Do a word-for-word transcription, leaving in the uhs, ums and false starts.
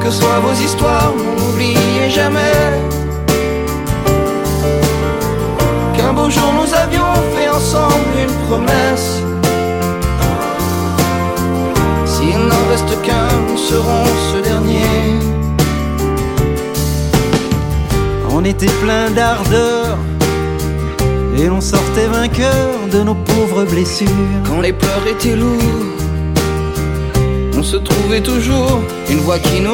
que soient vos histoires, n'oubliez jamais qu'un beau jour nous avions fait ensemble une promesse. S'il n'en reste qu'un, nous serons ce dernier. On était plein d'ardeur et l'on sortait vainqueur de nos pauvres blessures. Quand les pleurs étaient lourds, on se trouvait toujours une voix qui nous